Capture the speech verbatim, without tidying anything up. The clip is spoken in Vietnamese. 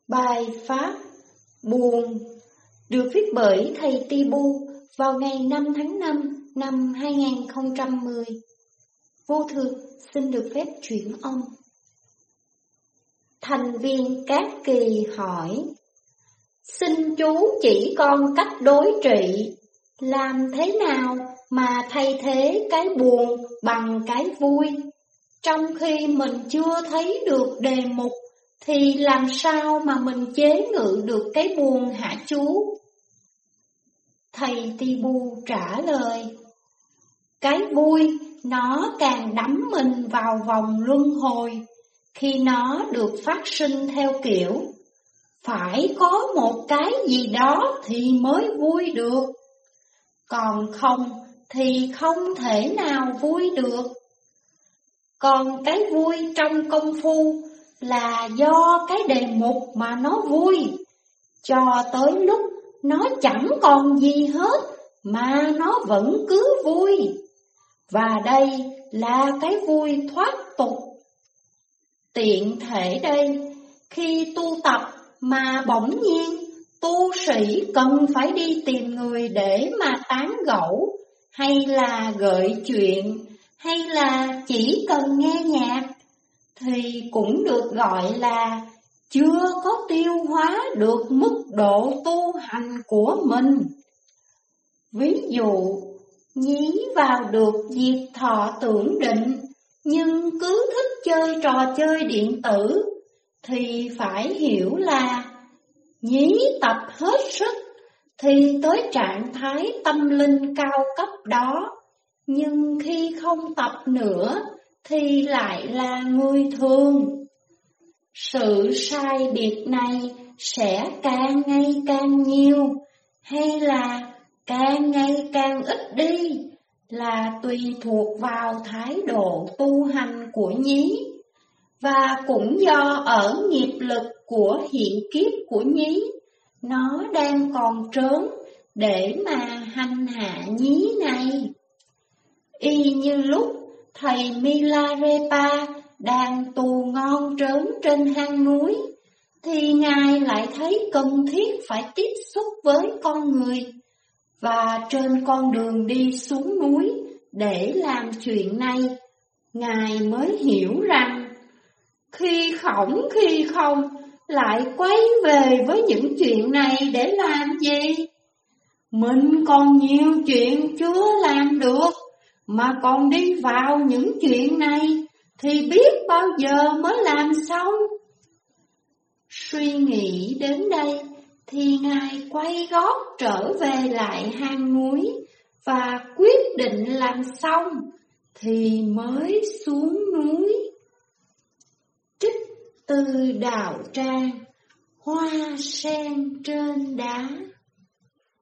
Bài pháp Buồn được viết bởi thầy Tibu vào ngày năm tháng năm năm hai nghìn không trăm mười. Vô Thường xin được phép chuyển ông. Thành viên Cát Kỳ hỏi: xin chú chỉ con cách đối trị, làm thế nào mà thay thế cái buồn bằng cái vui? Trong khi mình chưa thấy được đề mục, thì làm sao mà mình chế ngự được cái buồn hả chú? Thầy Tibu trả lời: cái vui nó càng đắm mình vào vòng luân hồi, khi nó được phát sinh theo kiểu phải có một cái gì đó thì mới vui được, còn không thì không thể nào vui được. Còn cái vui trong công phu là do cái đề mục mà nó vui, cho tới lúc nó chẳng còn gì hết mà nó vẫn cứ vui. Và đây là cái vui thoát tục. Tiện thể đây, khi tu tập mà bỗng nhiên tu sĩ cần phải đi tìm người để mà tán gẫu, hay là gợi chuyện, hay là chỉ cần nghe nhạc, thì cũng được gọi là chưa có tiêu hóa được mức độ tu hành của mình. Ví dụ, nhí vào được diệt thọ tưởng định, nhưng cứ thích chơi trò chơi điện tử, thì phải hiểu là nhí tập hết sức thì tới trạng thái tâm linh cao cấp đó, nhưng khi không tập nữa thì lại là người thường. Sự sai biệt này sẽ càng ngày càng nhiều, hay là càng ngày càng ít đi, là tùy thuộc vào thái độ tu hành của nhí, và cũng do ở nghiệp lực của hiện kiếp của nhí, nó đang còn trớn để mà hành hạ nhí này. Y như lúc thầy Milarepa đang tù ngon trớn trên hang núi, thì Ngài lại thấy cần thiết phải tiếp xúc với con người, và trên con đường đi xuống núi để làm chuyện này, Ngài mới hiểu rằng khi khổng khi không lại quay về với những chuyện này để làm gì? Mình còn nhiều chuyện chưa làm được, mà còn đi vào những chuyện này thì biết bao giờ mới làm xong. Suy nghĩ đến đây thì Ngài quay gót trở về lại hang núi, và quyết định làm xong thì mới xuống núi. Trích từ Đạo Tràng, Hoa sen trên đá.